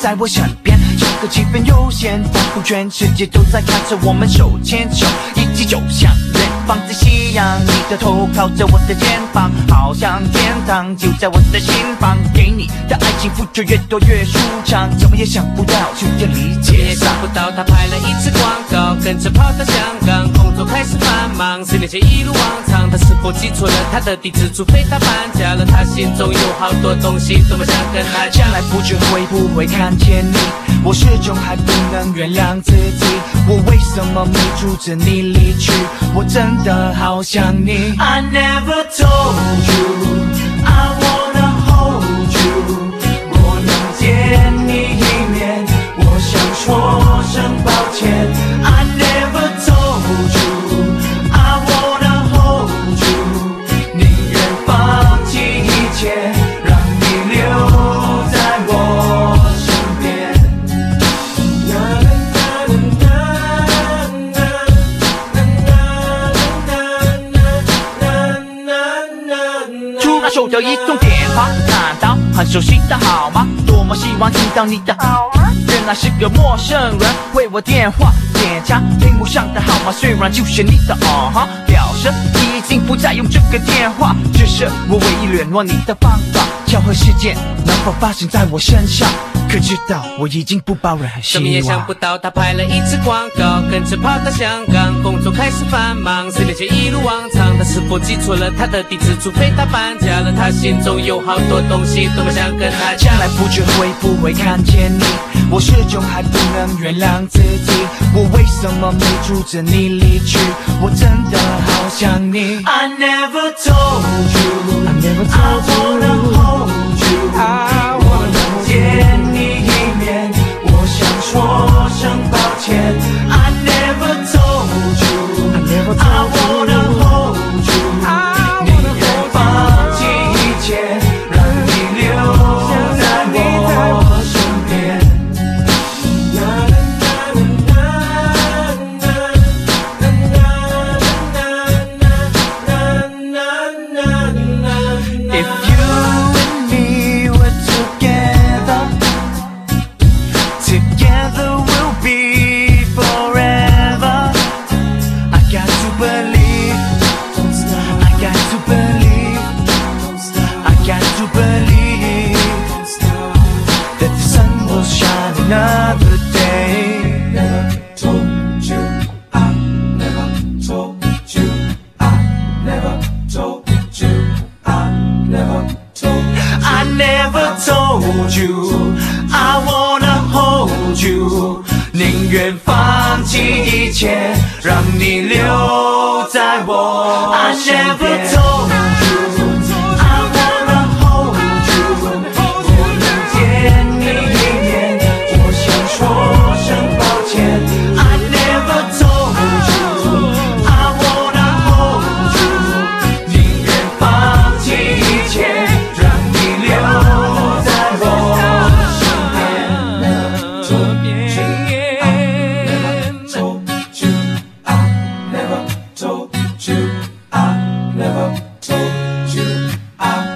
在我身边，这个气氛悠闲，仿佛全世界都在看着我们手牵手一起走向远方的夕阳。你的头靠着我的肩膀，好像天堂就在我的心房。给你的爱情付出越多越舒畅，怎么也想不到就这理解上。 想不到他拍了一支广告，跟着跑到香港，工作开始繁忙，10年前一如往常。他是否记错了他的地址，除非他搬家了。他心中有好多东西，多么想跟他讲。 将来不知会不会看见你，我始终还不能原谅自己，我为什么没阻止你离去？我真的好想你。I never told you I wanna hold you， 我能见你一面，我想说声抱歉。I never told you I wanna hold you， 宁愿放弃一切，让你留在我身边。突然收到一通电话，难道很熟悉的号码？多么希望听到你的好吗？原来是个陌生人为我电话，点下屏幕上的号码，虽然就是你的表示已经不再用这个电话，只是我唯一联络你的方法。巧合事件能否发生在我身上？可知道我已经不抱任何希望。 怎么也想不到他拍了一支广告，跟着跑到香港，工作开始繁忙，10年前一如往常。他是否记错了他的地址，除非他搬家了。他心中有好多东西，多么想跟他讲。 将来不知会不会看见你，我始终还不能原谅自己，我为什么没阻止你离去？我真的好想你。I never told you I wanna hold you， 我能见你一面，我想说声抱歉。I never told you I wanna hold you， 宁愿放弃一切，让你留在我身边。If you and me were together, together we'll be forever. I got to believe, I got to believe, I got to believe that the sun will shine another day. Never told you, I never told you, I never told you, I never told you. I never told you I wanna hold you， 宁愿放弃一切，让你留在我身边。I never told you I wanna hold you， 我能见你一面，我想说声抱歉。I never told you I wanna hold you， 宁愿放弃一切，让你留在我身边。I never told you I